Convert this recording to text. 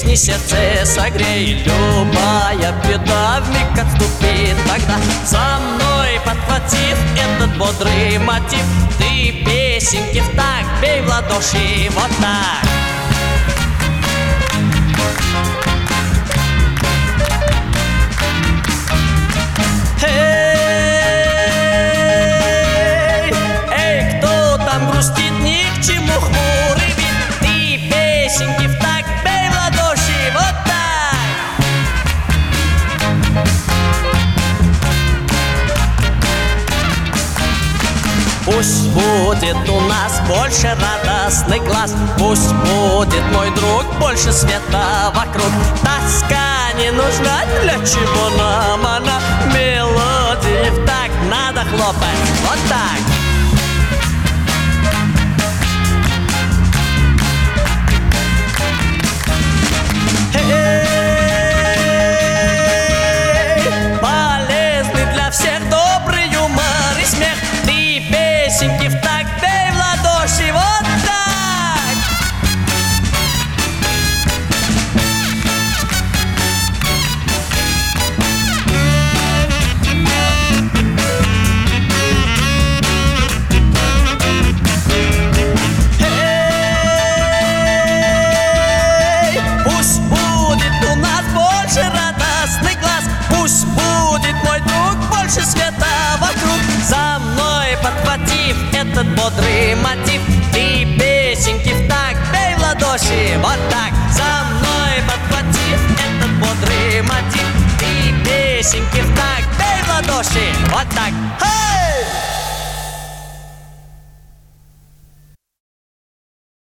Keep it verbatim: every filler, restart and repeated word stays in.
песни сердце согрей. Любая беда вмиг отступит тогда. Со мной подхватив этот бодрый мотив, ты песенки в такт бей в ладоши, вот так. Эй, эй, кто там грустит, ни к чему хмурый вид. Ты песенки в такт бей в ладоши, вот так. Пусть будет у нас больше радостных глаз, пусть будет, мой друг, больше света вокруг. Тоска не нужна, для чего нам она? Мелодии в такт надо хлопать, вот так. Эй, полезный для всех добрый юмор и смех. Ты песенки в такт бей в ладоши, вот так. Эй, пусть будет у нас больше радостных глаз, пусть будет, мой друг, больше света вокруг. За мной подхватив этот бодрый мотив, ты песенки в такт бей в ладоши, вот так. За мной подхватив этот бодрый мотив, ты песенки в такт бей в ладоши, вот так. Hey!